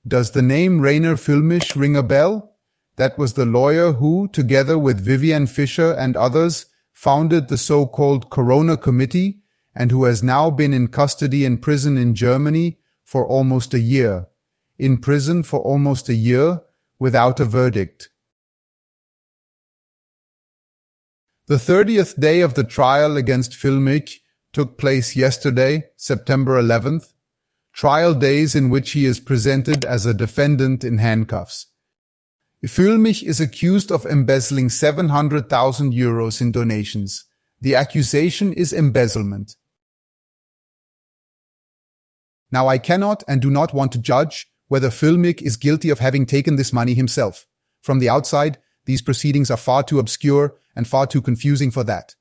Does the name Rainer Füllmich ring a bell? That was the lawyer who, together with Vivian Fischer and others, founded the so-called Corona Committee and who has now been in custody and prison in Germany for almost a year. In prison for almost a year without a verdict. The 30th day of the trial against Füllmich took place yesterday, September 11th, trial days in which he is presented as a defendant in handcuffs. Füllmich is accused of embezzling 700,000 euros in donations. The accusation is embezzlement. Now I cannot and do not want to judge whether Füllmich is guilty of having taken this money himself. From the outside, these proceedings are far too obscure and far too confusing for that.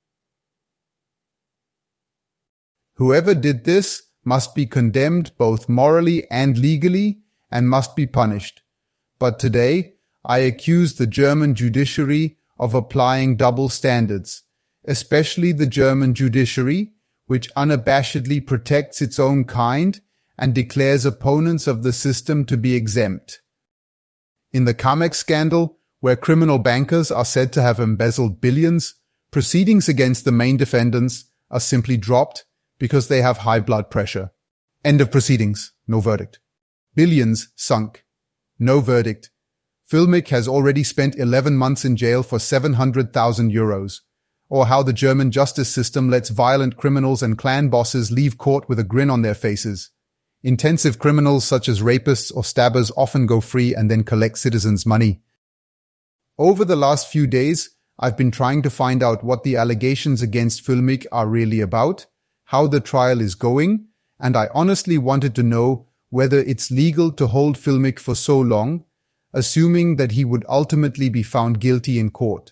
Whoever did this must be condemned both morally and legally and must be punished. But today, I accuse the German judiciary of applying double standards, especially the German judiciary, which unabashedly protects its own kind and declares opponents of the system to be exempt. In the Cum-Ex scandal, where criminal bankers are said to have embezzled billions, proceedings against the main defendants are simply dropped because they have high blood pressure. End of proceedings. No verdict. Billions sunk. No verdict. Füllmich has already spent 11 months in jail for 700,000 euros. Or how the German justice system lets violent criminals and clan bosses leave court with a grin on their faces. Intensive criminals such as rapists or stabbers often go free and then collect citizens' money. Over the last few days, I've been trying to find out what the allegations against Füllmich are really about, how the trial is going, and I honestly wanted to know whether it's legal to hold Füllmich for so long, assuming that he would ultimately be found guilty in court.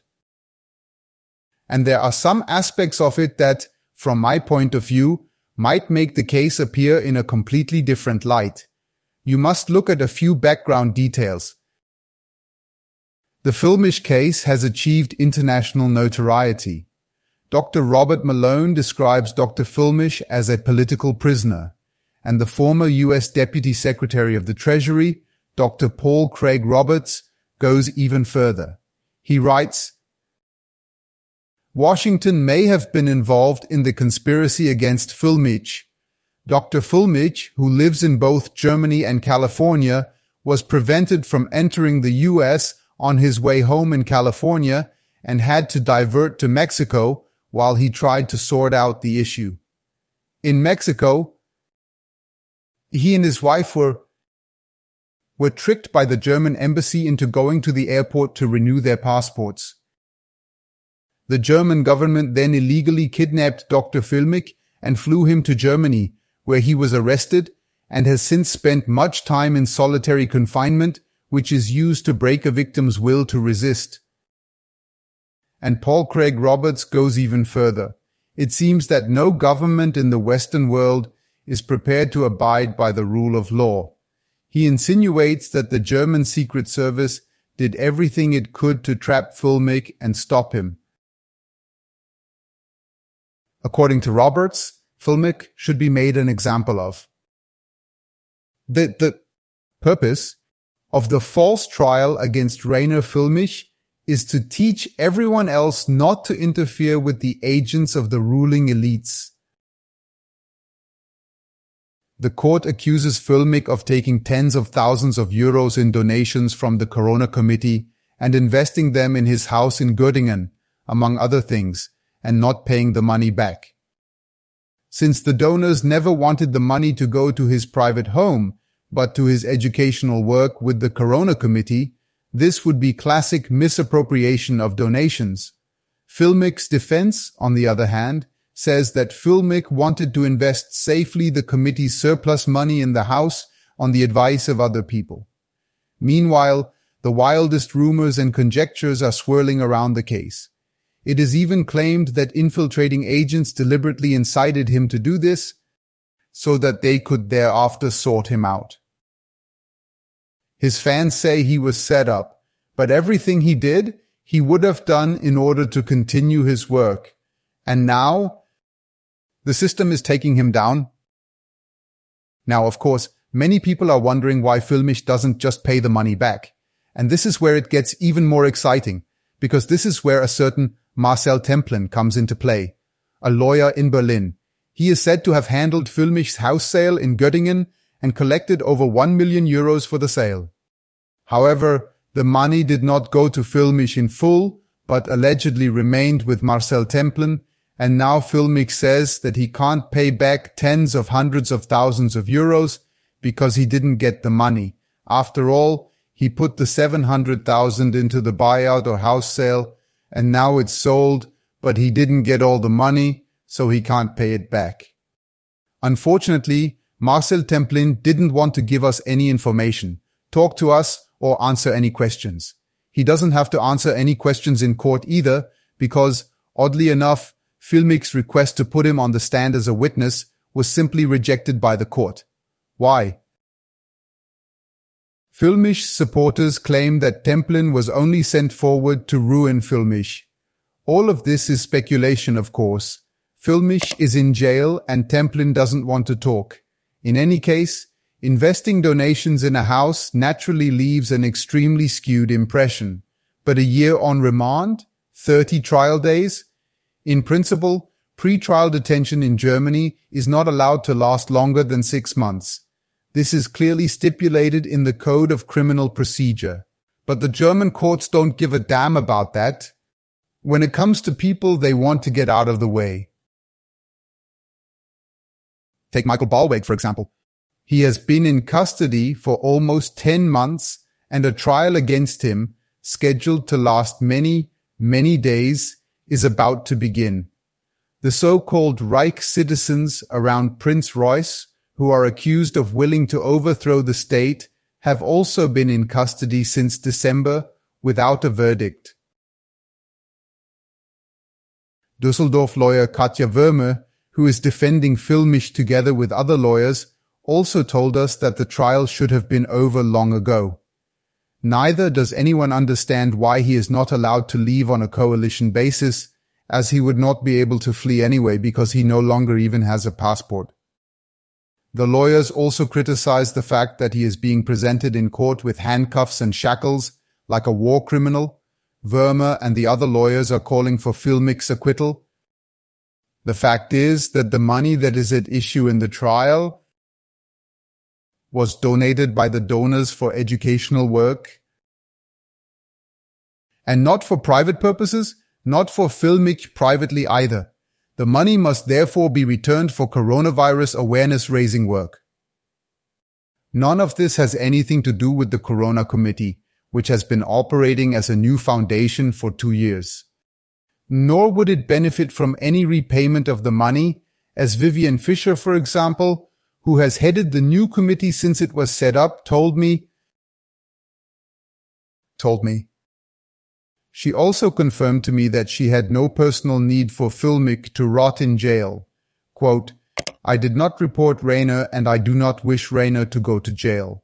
And there are some aspects of it that, from my point of view, might make the case appear in a completely different light. You must look at a few background details. The Füllmich case has achieved international notoriety. Dr. Robert Malone describes Dr. Füllmich as a political prisoner, and the former U.S. Deputy Secretary of the Treasury, Dr. Paul Craig Roberts, goes even further. He writes, Washington may have been involved in the conspiracy against Füllmich. Dr. Füllmich, who lives in both Germany and California, was prevented from entering the U.S. on his way home in California and had to divert to Mexico while he tried to sort out the issue. In Mexico, he and his wife were tricked by the German embassy into going to the airport to renew their passports. The German government then illegally kidnapped Dr. Füllmich and flew him to Germany, where he was arrested and has since spent much time in solitary confinement, which is used to break a victim's will to resist. And Paul Craig Roberts goes even further. It seems that no government in the Western world is prepared to abide by the rule of law. He insinuates that the German Secret Service did everything it could to trap Füllmich and stop him. According to Roberts, Füllmich should be made an example of. The purpose of the false trial against Rainer Füllmich is to teach everyone else not to interfere with the agents of the ruling elites. The court accuses Füllmich of taking tens of thousands of euros in donations from the Corona Committee and investing them in his house in Göttingen, among other things, and not paying the money back. Since the donors never wanted the money to go to his private home, but to his educational work with the Corona Committee, this would be classic misappropriation of donations. Füllmich's defense, on the other hand, says that Füllmich wanted to invest safely the committee's surplus money in the house on the advice of other people. Meanwhile, the wildest rumors and conjectures are swirling around the case. It is even claimed that infiltrating agents deliberately incited him to do this so that they could thereafter sort him out. His fans say he was set up, but everything he did, he would have done in order to continue his work. And now, the system is taking him down. Now, of course, many people are wondering why Filmisch doesn't just pay the money back. And this is where it gets even more exciting, because this is where a certain Marcel Templin comes into play, a lawyer in Berlin. He is said to have handled Filmisch's house sale in Göttingen and collected over 1 million euros for the sale. However, the money did not go to Filmisch in full, but allegedly remained with Marcel Templin, and now Filmisch says that he can't pay back tens of hundreds of thousands of euros because he didn't get the money. After all, he put the 700,000 into the buyout or house sale, and now it's sold, but he didn't get all the money, so he can't pay it back. Unfortunately, Marcel Templin didn't want to give us any information, talk to us, or answer any questions. He doesn't have to answer any questions in court either, because, oddly enough, Filmisch's request to put him on the stand as a witness was simply rejected by the court. Why? Filmisch's supporters claim that Templin was only sent forward to ruin Filmisch. All of this is speculation, of course. Filmisch is in jail and Templin doesn't want to talk. In any case, investing donations in a house naturally leaves an extremely skewed impression. But a year on remand? 30 trial days? In principle, pre-trial detention in Germany is not allowed to last longer than 6 months. This is clearly stipulated in the Code of Criminal Procedure. But the German courts don't give a damn about that. When it comes to people, they want to get out of the way. Take Michael Ballweg, for example. He has been in custody for almost 10 months, and a trial against him, scheduled to last many, many days, is about to begin. The so-called Reich citizens around Prince Reuss, who are accused of willing to overthrow the state, have also been in custody since December without a verdict. Düsseldorf lawyer Katja Wörmer, who is defending Filmisch together with other lawyers, also told us that the trial should have been over long ago. Neither does anyone understand why he is not allowed to leave on a coalition basis, as he would not be able to flee anyway because he no longer even has a passport. The lawyers also criticize the fact that he is being presented in court with handcuffs and shackles, like a war criminal. Wörmer and the other lawyers are calling for Filmisch's acquittal. The fact is that the money that is at issue in the trial was donated by the donors for educational work, and not for private purposes, not for Filmisch privately either. The money must therefore be returned for coronavirus awareness-raising work. None of this has anything to do with the Corona Committee, which has been operating as a new foundation for 2 years. Nor would it benefit from any repayment of the money, as Vivian Fischer, for example, who has headed the new committee since it was set up, told me. She also confirmed to me that she had no personal need for Filmisch to rot in jail. Quote, "I did not report Rainer and I do not wish Rainer to go to jail."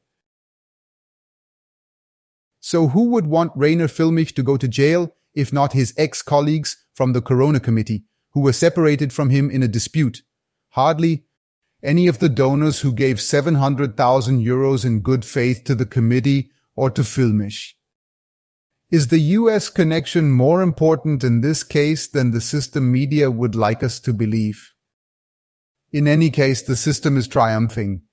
So who would want Rainer Filmisch to go to jail if not his ex-colleagues from the Corona Committee, who were separated from him in a dispute? Hardly any of the donors who gave 700,000 euros in good faith to the committee or to Filmisch. Is the US connection more important in this case than the system media would like us to believe? In any case, the system is triumphing.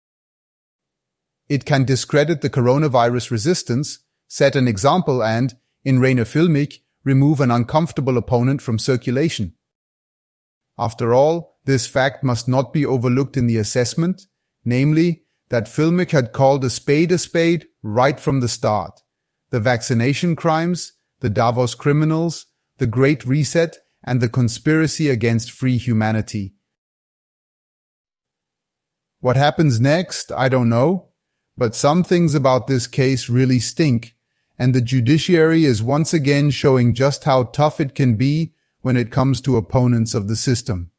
It can discredit the coronavirus resistance, set an example and, in Rainer Filmisch, remove an uncomfortable opponent from circulation. After all, this fact must not be overlooked in the assessment, namely, that Filmisch had called a spade right from the start. The vaccination crimes, the Davos criminals, the Great Reset, and the conspiracy against free humanity. What happens next, I don't know, but some things about this case really stink, and the judiciary is once again showing just how tough it can be when it comes to opponents of the system.